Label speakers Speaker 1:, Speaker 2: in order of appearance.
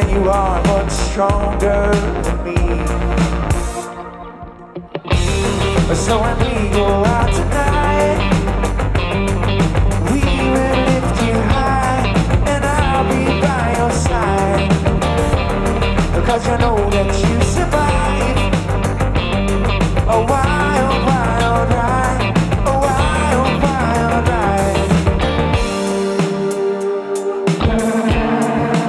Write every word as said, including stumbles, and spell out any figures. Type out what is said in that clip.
Speaker 1: and you are much stronger than me. So when we go out tonight,